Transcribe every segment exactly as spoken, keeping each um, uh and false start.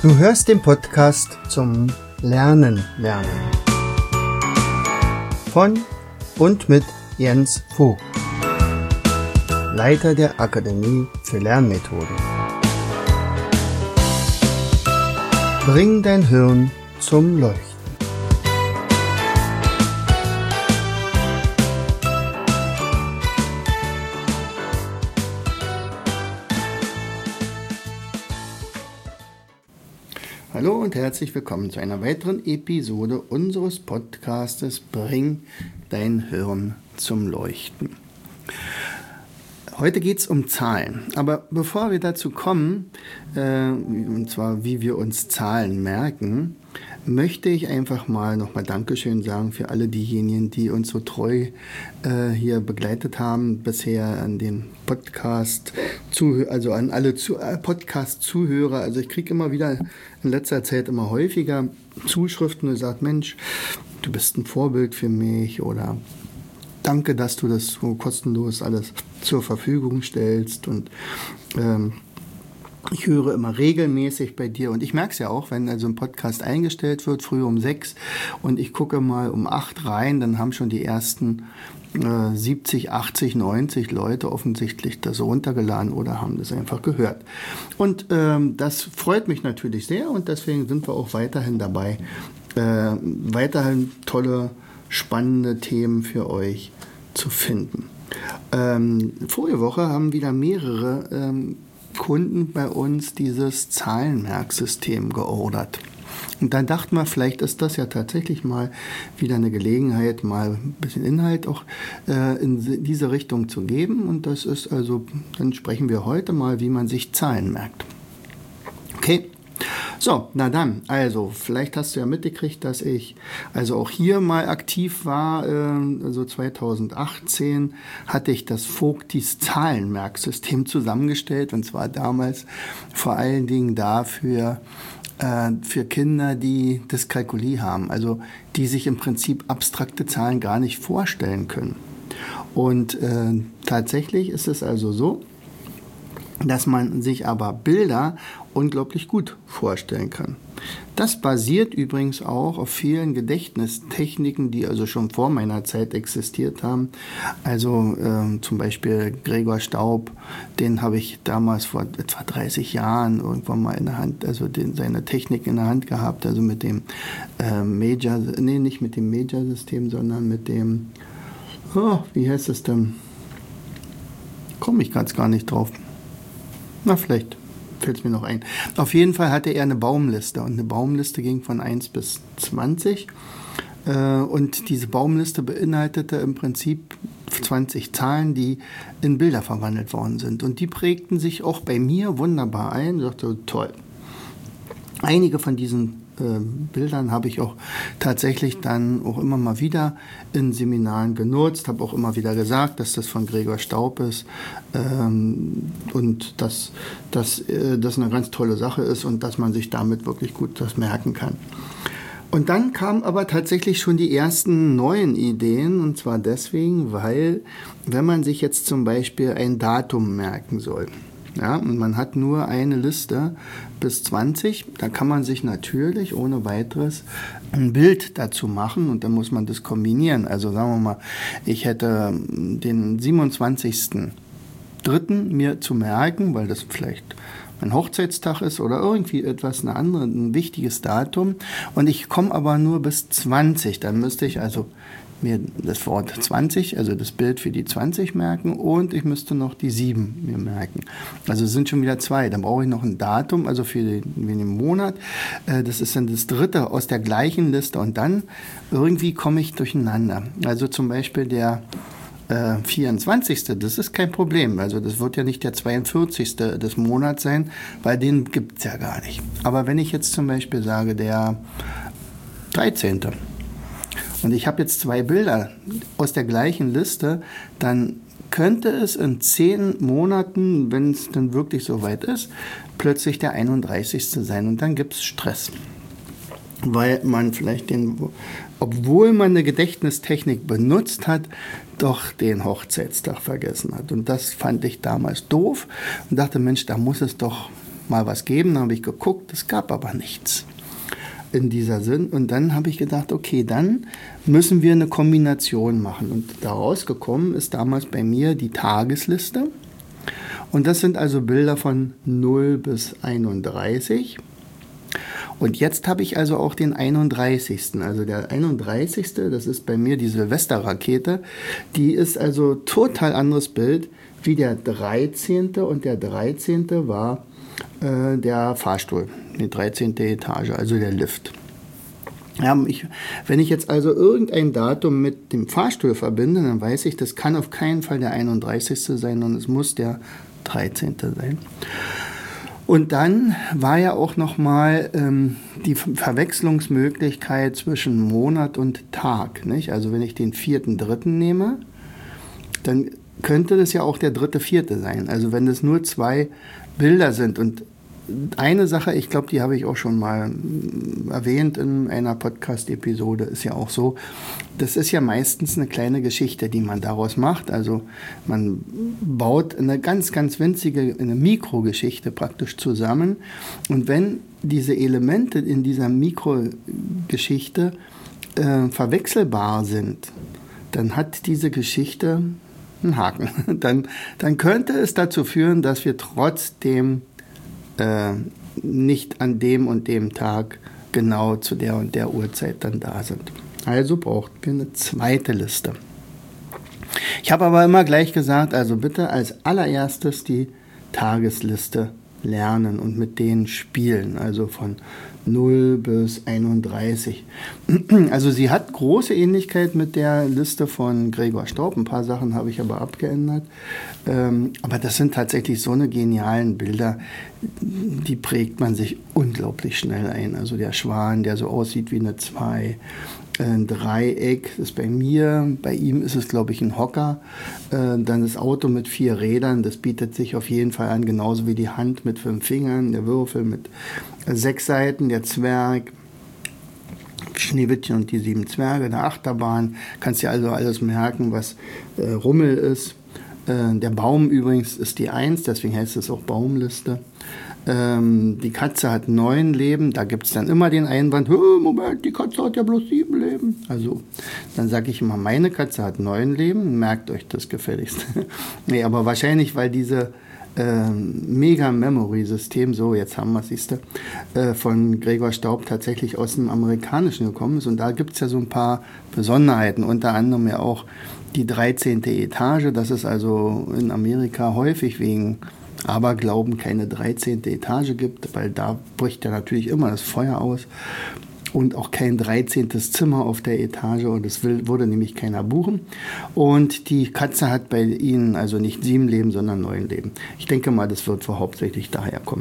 Du hörst den Podcast zum Lernen lernen von und mit Jens Vogt, Leiter der Akademie für Lernmethoden. Bring dein Hirn zum Leuchten. Hallo und herzlich willkommen zu einer weiteren Episode unseres Podcastes Bring dein Hirn zum Leuchten. Heute geht es um Zahlen, aber bevor wir dazu kommen, äh, und zwar wie wir uns Zahlen merken, möchte ich einfach mal nochmal Dankeschön sagen für alle diejenigen, die uns so treu äh, hier begleitet haben, bisher an den Podcast, also an alle zu, äh, Podcast-Zuhörer. Also ich kriege immer wieder in letzter Zeit immer häufiger Zuschriften, die sagen, Mensch, du bist ein Vorbild für mich oder danke, dass du das so kostenlos alles zur Verfügung stellst und ähm, ich höre immer regelmäßig bei dir und ich merke es ja auch, wenn also ein Podcast eingestellt wird, früh um sechs und ich gucke mal um acht rein, dann haben schon die ersten äh, siebzig, achtzig, neunzig Leute offensichtlich das runtergeladen oder haben das einfach gehört. Und ähm, das freut mich natürlich sehr und deswegen sind wir auch weiterhin dabei, äh, weiterhin tolle, spannende Themen für euch zu finden. Ähm, vorige Woche haben wieder mehrere ähm, Kunden bei uns dieses Zahlenmerksystem geordert. Und dann dachten wir, vielleicht ist das ja tatsächlich mal wieder eine Gelegenheit, mal ein bisschen Inhalt auch äh, in diese Richtung zu geben. Und das ist also, dann sprechen wir heute mal, wie man sich Zahlen merkt. Okay. So, na dann, also vielleicht hast du ja mitgekriegt, dass ich also auch hier mal aktiv war, äh, also zweitausendachtzehn hatte ich das Vogtis Zahlenmerksystem zusammengestellt und zwar damals vor allen Dingen dafür, äh, für Kinder, die Dyskalkulie haben, also die sich im Prinzip abstrakte Zahlen gar nicht vorstellen können. Und äh, tatsächlich ist es also so, dass man sich aber Bilder unglaublich gut vorstellen kann. Das basiert übrigens auch auf vielen Gedächtnistechniken, die also schon vor meiner Zeit existiert haben. Also äh, zum Beispiel Gregor Staub, den habe ich damals vor etwa dreißig Jahren irgendwann mal in der Hand, also den, seine Technik in der Hand gehabt, also mit dem äh, Major, nee, nicht mit dem Major-System, sondern mit dem, oh, wie heißt es denn? Komme ich ganz gar nicht drauf. Na, vielleicht fällt es mir noch ein. Auf jeden Fall hatte er eine Baumliste und eine Baumliste ging von eins bis zwanzig äh, und diese Baumliste beinhaltete im Prinzip zwanzig Zahlen, die in Bilder verwandelt worden sind und die prägten sich auch bei mir wunderbar ein. Ich dachte, toll. Einige von diesen äh, Bildern habe ich auch tatsächlich dann auch immer mal wieder in Seminaren genutzt, habe auch immer wieder gesagt, dass das von Gregor Staub ist ähm, und dass, dass äh, das eine ganz tolle Sache ist und dass man sich damit wirklich gut das merken kann. Und dann kamen aber tatsächlich schon die ersten neuen Ideen und zwar deswegen, weil wenn man sich jetzt zum Beispiel ein Datum merken soll, ja, und man hat nur eine Liste bis zwanzig, da kann man sich natürlich ohne weiteres ein Bild dazu machen und dann muss man das kombinieren. Also sagen wir mal, ich hätte den siebenundzwanzigsten dritten mir zu merken, weil das vielleicht mein Hochzeitstag ist oder irgendwie etwas, eine andere, ein wichtiges Datum und ich komme aber nur bis zwanzig, dann müsste ich also mir das Wort zwanzig, also das Bild für die zwanzig merken und ich müsste noch die sieben mir merken. Also es sind schon wieder zwei. Dann brauche ich noch ein Datum, also für den, für den Monat. Das ist dann das dritte aus der gleichen Liste und dann irgendwie komme ich durcheinander. Also zum Beispiel der äh, vierundzwanzigste, das ist kein Problem. Also das wird ja nicht der zweiundvierzigste des Monats sein, weil den gibt es ja gar nicht. Aber wenn ich jetzt zum Beispiel sage, der dreizehnte und ich habe jetzt zwei Bilder aus der gleichen Liste, dann könnte es in zehn Monaten, wenn es dann wirklich so weit ist, plötzlich der einunddreißigste sein und dann gibt es Stress. Weil man vielleicht den, obwohl man eine Gedächtnistechnik benutzt hat, doch den Hochzeitstag vergessen hat. Und das fand ich damals doof und dachte, Mensch, da muss es doch mal was geben. Dann habe ich geguckt, es gab aber nichts in dieser Sinn. Und dann habe ich gedacht, okay, dann müssen wir eine Kombination machen. Und daraus gekommen ist damals bei mir die Tagesliste. Und das sind also Bilder von null bis einunddreißig. Und jetzt habe ich also auch den einunddreißigsten. Also der einunddreißigste, das ist bei mir die Silvesterrakete. Die ist also total anderes Bild wie der dreizehnte. Und der dreizehnte war äh, der Fahrstuhl, die dreizehnte Etage, also der Lift. Ja, ich, wenn ich jetzt also irgendein Datum mit dem Fahrstuhl verbinde, dann weiß ich, das kann auf keinen Fall der einunddreißigste sein, sondern es muss der dreizehnte sein. Und dann war ja auch nochmal ähm, die Verwechslungsmöglichkeit zwischen Monat und Tag. Nicht? Also wenn ich den vierten dritten nehme, dann könnte das ja auch der dritte vierte sein. Also wenn es nur zwei Bilder sind. Und eine Sache, ich glaube, die habe ich auch schon mal erwähnt in einer Podcast-Episode, ist ja auch so, das ist ja meistens eine kleine Geschichte, die man daraus macht. Also man baut eine ganz, ganz winzige, eine Mikrogeschichte praktisch zusammen. Und wenn diese Elemente in dieser Mikrogeschichte äh, verwechselbar sind, dann hat diese Geschichte einen Haken. Dann, dann könnte es dazu führen, dass wir trotzdem Äh, nicht an dem und dem Tag genau zu der und der Uhrzeit dann da sind. Also brauchen wir eine zweite Liste. Ich habe aber immer gleich gesagt, also bitte als allererstes die Tagesliste lernen und mit denen spielen, also von null bis einunddreißig. Also sie hat große Ähnlichkeit mit der Liste von Gregor Staub. Ein paar Sachen habe ich aber abgeändert. Ähm, aber das sind tatsächlich so eine genialen Bilder, die prägt man sich unglaublich schnell ein. Also der Schwan, der so aussieht wie eine zwei. Ein Dreieck ist bei mir, bei ihm ist es, glaube ich, ein Hocker. Äh, dann das Auto mit vier Rädern, das bietet sich auf jeden Fall an, genauso wie die Hand mit fünf Fingern, der Würfel mit sechs Seiten, der Zwerg, Schneewittchen und die sieben Zwerge, der Achterbahn. Kannst dir also alles merken, was äh, Rummel ist. Äh, der Baum übrigens ist die eins, deswegen heißt es auch Baumliste. Die Katze hat neun Leben, da gibt es dann immer den Einwand, Moment, die Katze hat ja bloß sieben Leben. Also dann sage ich immer, meine Katze hat neun Leben, merkt euch das gefälligst. Nee, aber wahrscheinlich, weil diese äh, Mega-Memory-System, so jetzt haben wir es, siehst du, äh, von Gregor Staub tatsächlich aus dem Amerikanischen gekommen ist. Und da gibt es ja so ein paar Besonderheiten, unter anderem ja auch die dreizehnte Etage, das ist also in Amerika häufig wegen Aberglauben keine dreizehnte Etage gibt, weil da bricht ja natürlich immer das Feuer aus und auch kein dreizehntes Zimmer auf der Etage und das will, würde nämlich keiner buchen. Und die Katze hat bei ihnen also nicht sieben Leben, sondern neun Leben. Ich denke mal, das wird wohl hauptsächlich daher kommen.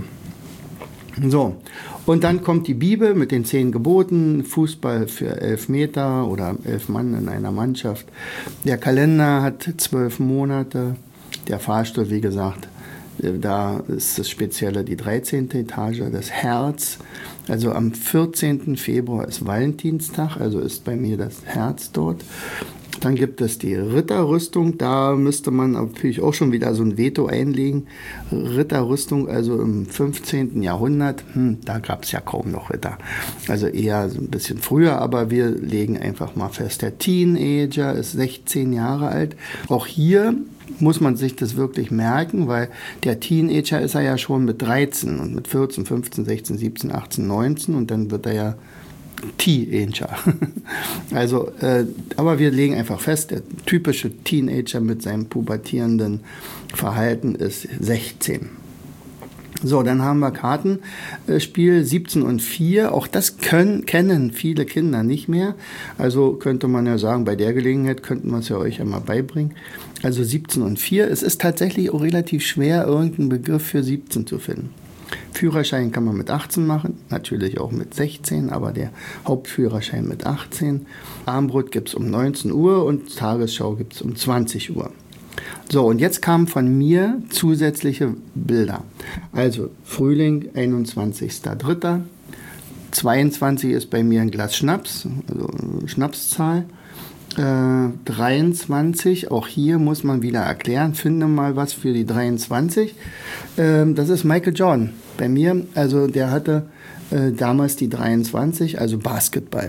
So, und dann kommt die Bibel mit den zehn Geboten, Fußball für elf Meter oder elf Mann in einer Mannschaft. Der Kalender hat zwölf Monate, der Fahrstuhl, wie gesagt, da ist das Spezielle die dreizehnte Etage, das Herz. Also am vierzehnten Februar ist Valentinstag, also ist bei mir das Herz dort. Dann gibt es die Ritterrüstung, da müsste man natürlich auch schon wieder so ein Veto einlegen. Ritterrüstung, also im fünfzehnten Jahrhundert, hm, da gab es ja kaum noch Ritter. Also eher so ein bisschen früher, aber wir legen einfach mal fest, der Teenager ist sechzehn Jahre alt. Auch hier muss man sich das wirklich merken, weil der Teenager ist er ja schon mit dreizehn und mit vierzehn, fünfzehn, sechzehn, siebzehn, achtzehn, neunzehn und dann wird er ja Teenager. Also, äh, aber wir legen einfach fest, der typische Teenager mit seinem pubertierenden Verhalten ist sechzehn. So, dann haben wir Kartenspiel siebzehn und vier. Auch das können, kennen viele Kinder nicht mehr. Also könnte man ja sagen, bei der Gelegenheit könnten wir es ja euch einmal beibringen. Also siebzehn und vier. Es ist tatsächlich auch relativ schwer, irgendeinen Begriff für siebzehn zu finden. Führerschein kann man mit achtzehn machen, natürlich auch mit sechzehn, aber der Hauptführerschein mit achtzehn. Armbrot gibt es um neunzehn Uhr und Tagesschau gibt es um zwanzig Uhr. So, und jetzt kamen von mir zusätzliche Bilder. Also Frühling, einundzwanzigster dritter zweiundzwanzig ist bei mir ein Glas Schnaps, also Schnapszahl. Äh, dreiundzwanzig, auch hier muss man wieder erklären, finde mal was für die dreiundzwanzig. Ähm, das ist Michael Jordan bei mir, also der hatte äh, damals die dreiundzwanzig, also Basketball.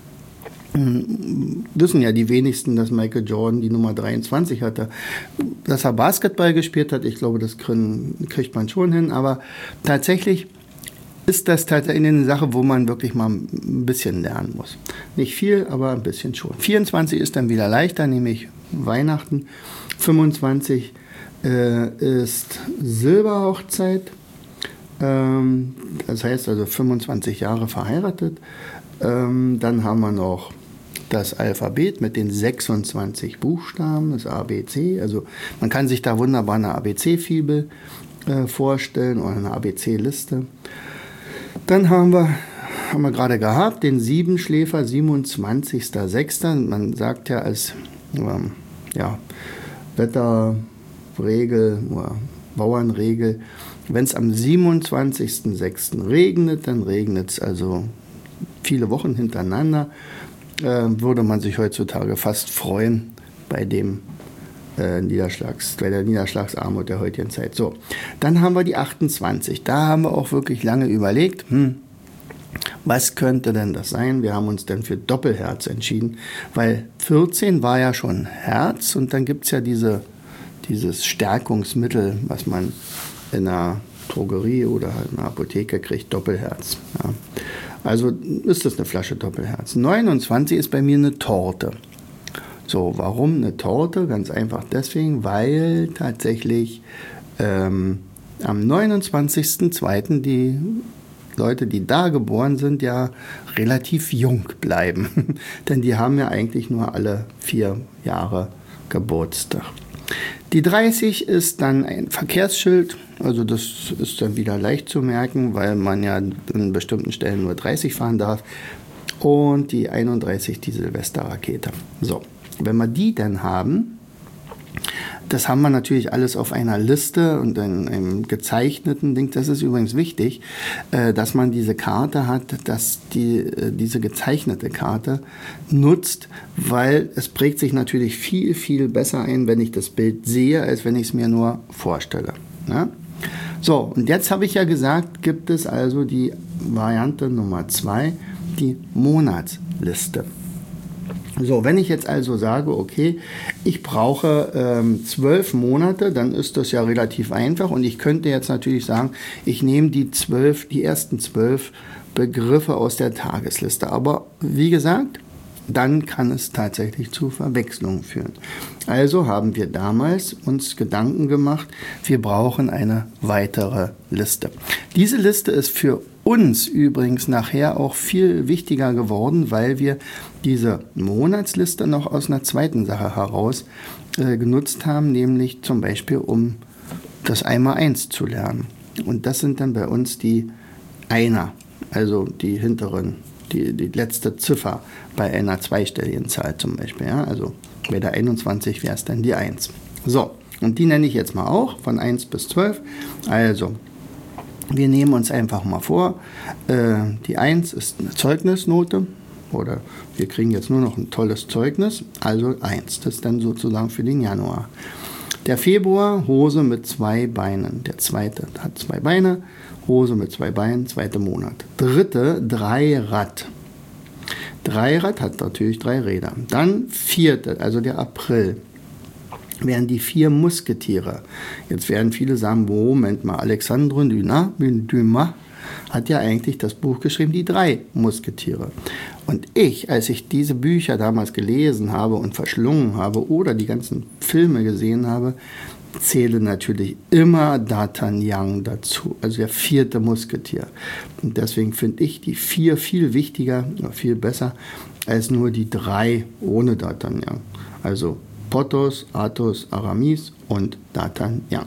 Hm, wissen ja die wenigsten, dass Michael Jordan die Nummer dreiundzwanzig hatte. Dass er Basketball gespielt hat, ich glaube, das kriegt man schon hin, aber tatsächlich ist das tatsächlich eine Sache, wo man wirklich mal ein bisschen lernen muss. Nicht viel, aber ein bisschen schon. vierundzwanzig ist dann wieder leichter, nämlich Weihnachten. fünfundzwanzig äh, ist Silberhochzeit. Ähm, das heißt also fünfundzwanzig Jahre verheiratet. Ähm, dann haben wir noch das Alphabet mit den sechsundzwanzig Buchstaben, das A B C. Also man kann sich da wunderbar eine A B C-Fibel äh, vorstellen oder eine A B C-Liste. Dann haben wir, haben wir gerade gehabt, den Siebenschläfer, siebenundzwanzigster sechster Man sagt ja als ähm, ja, Wetterregel oder Bauernregel, wenn es am siebenundzwanzigster sechster regnet, dann regnet es also viele Wochen hintereinander. Äh, würde man sich heutzutage fast freuen bei dem Äh, Niederschlags, bei der Niederschlagsarmut der heutigen Zeit. So, dann haben wir die achtundzwanzig. Da haben wir auch wirklich lange überlegt, hm, was könnte denn das sein? Wir haben uns dann für Doppelherz entschieden, weil vierzehn war ja schon Herz und dann gibt es ja diese, dieses Stärkungsmittel, was man in einer Drogerie oder in einer Apotheke kriegt, Doppelherz. Ja. Also ist das eine Flasche Doppelherz. neunundzwanzig ist bei mir eine Torte. So, warum eine Torte? Ganz einfach deswegen, weil tatsächlich ähm, am neunundzwanzigster zweiter die Leute, die da geboren sind, ja relativ jung bleiben. Denn die haben ja eigentlich nur alle vier Jahre Geburtstag. Die dreißig ist dann ein Verkehrsschild, also das ist dann wieder leicht zu merken, weil man ja an bestimmten Stellen nur dreißig fahren darf. Und die einunddreißig, die Silvesterrakete. So. Wenn wir die dann haben, das haben wir natürlich alles auf einer Liste und in einem gezeichneten Ding. Das ist übrigens wichtig, dass man diese Karte hat, dass die, diese gezeichnete Karte nutzt, weil es prägt sich natürlich viel, viel besser ein, wenn ich das Bild sehe, als wenn ich es mir nur vorstelle. Ja? So, und jetzt habe ich ja gesagt, gibt es also die Variante Nummer zwei, die Monatsliste. So, wenn ich jetzt also sage, okay, ich brauche ähm, zwölf Monate, dann ist das ja relativ einfach und ich könnte jetzt natürlich sagen, ich nehme die zwölf, die ersten zwölf Begriffe aus der Tagesliste. Aber wie gesagt, dann kann es tatsächlich zu Verwechslungen führen. Also haben wir damals uns Gedanken gemacht, wir brauchen eine weitere Liste. Diese Liste ist für uns übrigens nachher auch viel wichtiger geworden, weil wir diese Monatsliste noch aus einer zweiten Sache heraus äh, genutzt haben, nämlich zum Beispiel, um das Einmaleins zu lernen. Und das sind dann bei uns die Einer, also die hinteren, die, die letzte Ziffer bei einer zweistelligen Zahl zum Beispiel. Ja? Also bei der einundzwanzig wäre es dann die eins. So, und die nenne ich jetzt mal auch von eins bis zwölf. Also, wir nehmen uns einfach mal vor, äh, die eins ist eine Zeugnisnote oder wir kriegen jetzt nur noch ein tolles Zeugnis, also eins, das ist dann sozusagen für den Januar. Der Februar, Hose mit zwei Beinen, der zweite hat zwei Beine, Hose mit zwei Beinen, zweiter Monat. Dritte, Dreirad. Dreirad hat natürlich drei Räder. Dann vierte, also der April, wären die vier Musketiere. Jetzt werden viele sagen, Moment mal, Alexandre Dumas hat ja eigentlich das Buch geschrieben, die drei Musketiere. Und ich, als ich diese Bücher damals gelesen habe und verschlungen habe oder die ganzen Filme gesehen habe, zähle natürlich immer D'Artagnan dazu, also der vierte Musketier. Und deswegen finde ich die vier viel wichtiger, viel besser, als nur die drei ohne D'Artagnan. Also Porthos, Athos, Aramis und D'Artagnan.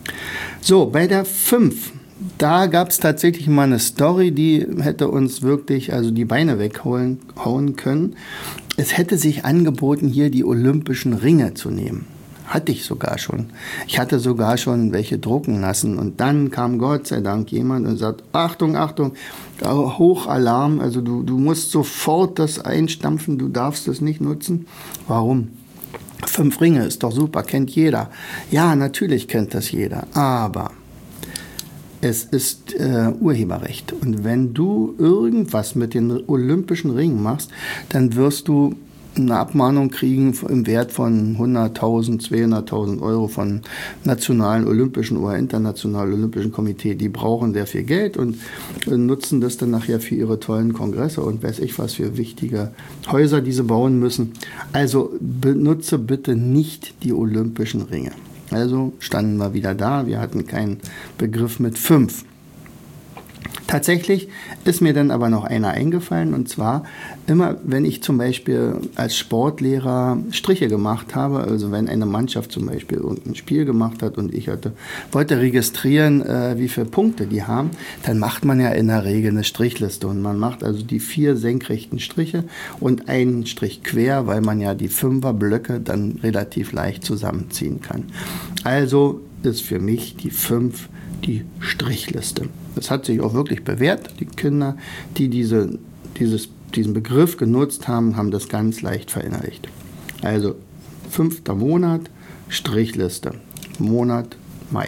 So, bei der fünf, da gab es tatsächlich mal eine Story, die hätte uns wirklich also die Beine weghauen hauen können. Es hätte sich angeboten, hier die Olympischen Ringe zu nehmen. Hatte ich sogar schon. Ich hatte sogar schon welche drucken lassen. Und dann kam Gott sei Dank jemand und sagt, Achtung, Achtung, Hochalarm, also du, du musst sofort das einstampfen, du darfst das nicht nutzen. Warum? Fünf Ringe ist doch super, kennt jeder. Ja, natürlich kennt das jeder, aber es ist äh, Urheberrecht. Und wenn du irgendwas mit den Olympischen Ringen machst, dann wirst du eine Abmahnung kriegen im Wert von hunderttausend, zweihunderttausend Euro von nationalen Olympischen oder internationalen Olympischen Komitee. Die brauchen sehr viel Geld und nutzen das dann nachher für ihre tollen Kongresse und weiß ich was für wichtige Häuser, die sie bauen müssen. Also benutze bitte nicht die Olympischen Ringe. Also standen wir wieder da, wir hatten keinen Begriff mit fünf. Tatsächlich ist mir dann aber noch einer eingefallen, und zwar immer, wenn ich zum Beispiel als Sportlehrer Striche gemacht habe, also wenn eine Mannschaft zum Beispiel ein Spiel gemacht hat und ich hatte, wollte registrieren, äh, wie viele Punkte die haben, dann macht man ja in der Regel eine Strichliste und man macht also die vier senkrechten Striche und einen Strich quer, weil man ja die Fünferblöcke dann relativ leicht zusammenziehen kann. Also ist für mich die fünf die Strichliste. Das hat sich auch wirklich bewährt. Die Kinder, die diese, dieses, diesen Begriff genutzt haben, haben das ganz leicht verinnerlicht. Also fünfter Monat, Strichliste. Monat Mai.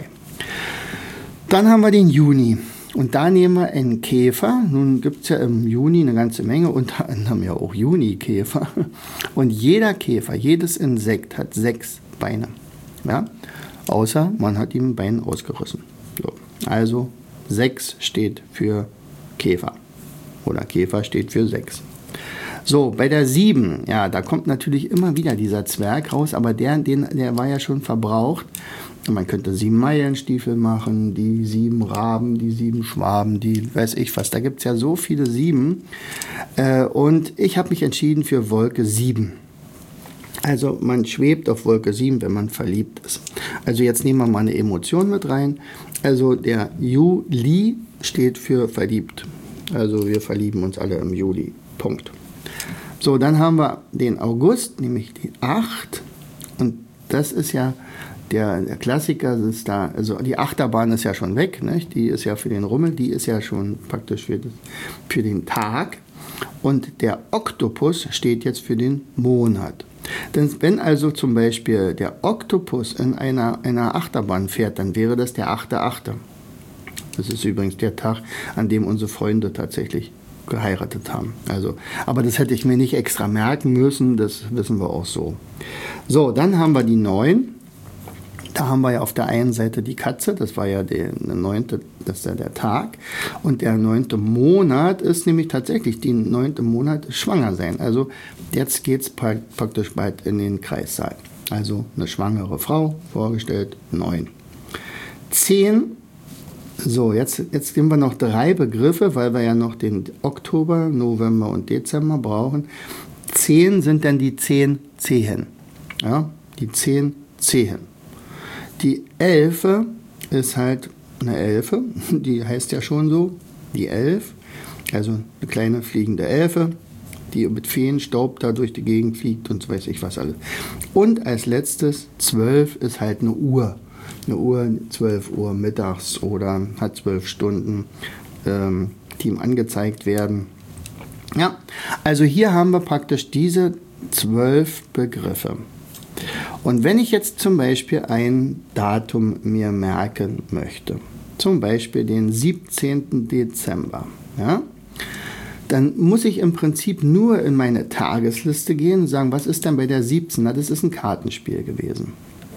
Dann haben wir den Juni. Und da nehmen wir einen Käfer. Nun gibt es ja im Juni eine ganze Menge, unter anderem ja auch Junikäfer. Und jeder Käfer, jedes Insekt hat sechs Beine. Ja? Außer man hat ihm ein Bein ausgerissen. So. Also sechs steht für Käfer. Oder Käfer steht für sechs. So, bei der sieben, ja, da kommt natürlich immer wieder dieser Zwerg raus, aber der, den, der war ja schon verbraucht. Man könnte sieben Meilenstiefel machen, die sieben Raben, die sieben Schwaben, die weiß ich was. Da gibt es ja so viele Sieben. Äh, und ich habe mich entschieden für Wolke sieben. Also man schwebt auf Wolke sieben, wenn man verliebt ist. Also jetzt nehmen wir mal eine Emotion mit rein. Also der Juli steht für verliebt. Also wir verlieben uns alle im Juli. Punkt. So, dann haben wir den August, nämlich die acht. Und das ist ja der, der Klassiker. Ist da, also die Achterbahn ist ja schon weg. Nicht? Die ist ja für den Rummel. Die ist ja schon praktisch für, das, für den Tag. Und der Oktopus steht jetzt für den Monat. Denn wenn also zum Beispiel der Oktopus in einer, einer Achterbahn fährt, dann wäre das der achte achte Das ist übrigens der Tag, an dem unsere Freunde tatsächlich geheiratet haben. Also, aber das hätte ich mir nicht extra merken müssen, das wissen wir auch so. So, dann haben wir die neun. Da haben wir ja auf der einen Seite die Katze, das war ja der neunte, das ist ja der Tag. Und der neunte Monat ist nämlich tatsächlich, die neunte Monat schwanger sein. Also jetzt geht es praktisch bald in den Kreissaal. Also eine schwangere Frau, vorgestellt, neun. Zehn, so jetzt, jetzt nehmen wir noch drei Begriffe, weil wir ja noch den Oktober, November und Dezember brauchen. Zehn sind dann die zehn Zehen. Ja, die zehn Zehen. Die Elfe ist halt eine Elfe, die heißt ja schon so, die Elf, also eine kleine fliegende Elfe, die mit Feenstaub da durch die Gegend fliegt und so weiß ich was alles. Und als letztes, zwölf ist halt eine Uhr, eine Uhr, zwölf Uhr mittags oder hat zwölf Stunden, ähm, die ihm angezeigt werden. Ja, also hier haben wir praktisch diese zwölf Begriffe. Und wenn ich jetzt zum Beispiel ein Datum mir merken möchte, zum Beispiel den siebzehnten Dezember, ja, dann muss ich im Prinzip nur in meine Tagesliste gehen und sagen, was ist denn bei der siebzehn? Na, das ist ein Kartenspiel gewesen.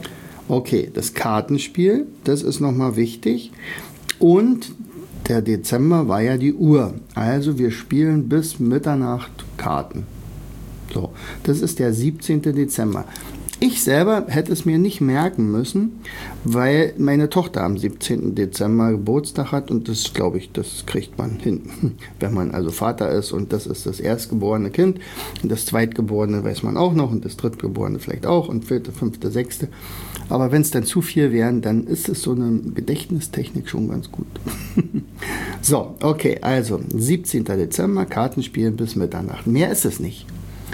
Okay, das Kartenspiel, das ist nochmal wichtig. Und der Dezember war ja die Uhr. Also wir spielen bis Mitternacht Karten. So, das ist der siebzehnte Dezember. Ich selber hätte es mir nicht merken müssen, weil meine Tochter am siebzehnten Dezember Geburtstag hat und das, glaube ich, das kriegt man hin, wenn man also Vater ist und das ist das erstgeborene Kind und das zweitgeborene weiß man auch noch und das drittgeborene vielleicht auch und vierte, fünfte, sechste. Aber wenn es dann zu viel wären, dann ist es so eine Gedächtnistechnik schon ganz gut. So, okay, also siebzehnten Dezember, Kartenspiel bis Mitternacht. Mehr ist es nicht.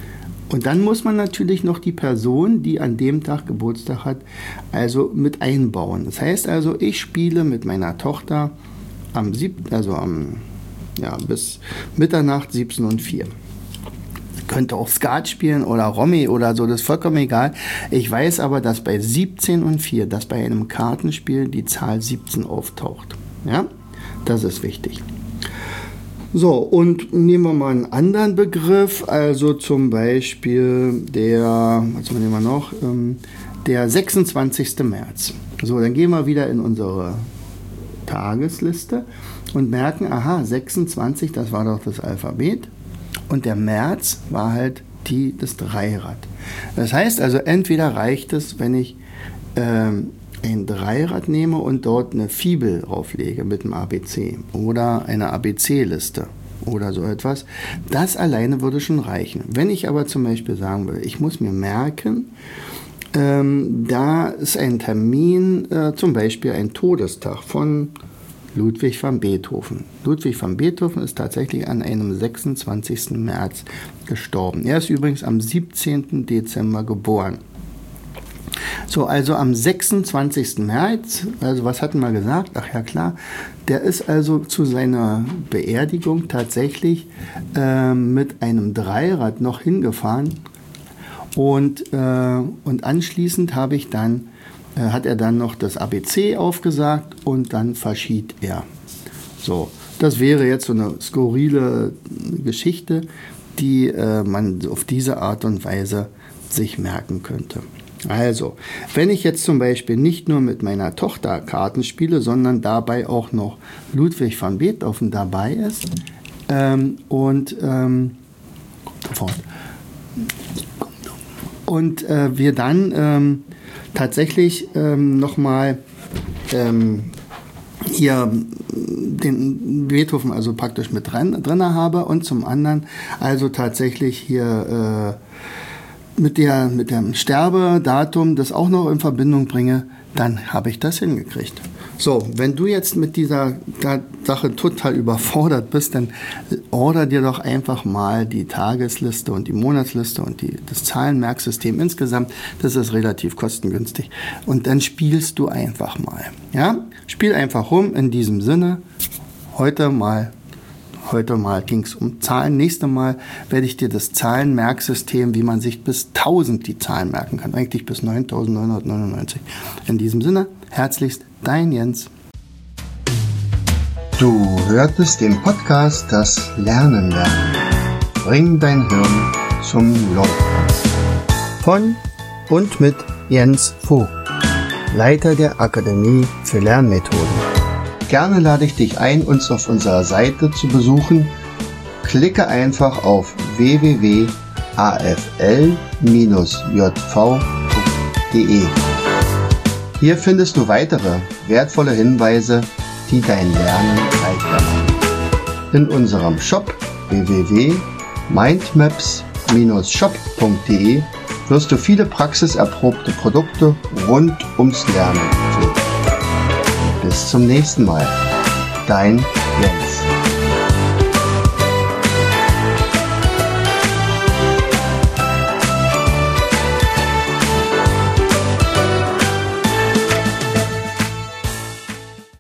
Und dann muss man natürlich noch die Person, die an dem Tag Geburtstag hat, also mit einbauen. Das heißt also, ich spiele mit meiner Tochter am siebten, also am, ja, bis Mitternacht siebzehn und vier. Könnte auch Skat spielen oder Romy oder so, das ist vollkommen egal. Ich weiß aber, dass bei siebzehn und vier, dass bei einem Kartenspiel die Zahl siebzehn auftaucht. Ja, das ist wichtig. So, und nehmen wir mal einen anderen Begriff, also zum Beispiel der, was nehmen wir noch, ähm, der sechsundzwanzigsten März. So, dann gehen wir wieder in unsere Tagesliste und merken, aha, sechsundzwanzig, das war doch das Alphabet. Und der März war halt die, das Dreirad. Das heißt also, entweder reicht es, wenn ich ähm, ein Dreirad nehme und dort eine Fibel drauflege mit einem A B C oder eine A B C-Liste oder so etwas. Das alleine würde schon reichen. Wenn ich aber zum Beispiel sagen will, ich muss mir merken, ähm, da ist ein Termin, äh, zum Beispiel ein Todestag von Ludwig van Beethoven. Ludwig van Beethoven ist tatsächlich an einem sechsundzwanzigsten März gestorben. Er ist übrigens am siebzehnten Dezember geboren. So, also am sechsundzwanzigsten März, also was hatten wir gesagt? Ach ja, klar, der ist also zu seiner Beerdigung tatsächlich äh, mit einem Dreirad noch hingefahren und, äh, und anschließend habe ich dann, äh, hat er dann noch das A B C aufgesagt und dann verschied er. So, das wäre jetzt so eine skurrile Geschichte, die äh, man auf diese Art und Weise sich merken könnte. Also, wenn ich jetzt zum Beispiel nicht nur mit meiner Tochter Karten spiele, sondern dabei auch noch Ludwig van Beethoven dabei ist ähm, und ähm, sofort. Und äh, wir dann ähm, tatsächlich ähm, nochmal ähm, hier den Beethoven also praktisch mit drin, drin habe und zum anderen also tatsächlich hier äh, mit der mit dem Sterbedatum das auch noch in Verbindung bringe, dann habe ich das hingekriegt. So, wenn du jetzt mit dieser Sache total überfordert bist, dann order dir doch einfach mal die Tagesliste und die Monatsliste und die, das Zahlenmerksystem insgesamt. Das ist relativ kostengünstig. Und dann spielst du einfach mal. Ja? Spiel einfach rum in diesem Sinne. Heute mal Heute mal ging es um Zahlen. Nächstes Mal werde ich dir das Zahlenmerksystem, wie man sich bis tausend die Zahlen merken kann. Eigentlich bis neuntausendneunhundertneunundneunzig. In diesem Sinne, herzlichst, dein Jens. Du hörtest den Podcast Das Lernen lernen. Bring dein Hirn zum Laufen. Von und mit Jens Vogt, Leiter der Akademie für Lernmethoden. Gerne lade ich dich ein, uns auf unserer Seite zu besuchen. Klicke einfach auf w w w punkt a f l j v punkt d e. Hier findest du weitere wertvolle Hinweise, die dein Lernen leichter machen. In unserem Shop w w w punkt mindmaps shop punkt d e wirst du viele praxiserprobte Produkte rund ums Lernen finden. Bis zum nächsten Mal. Dein Jens.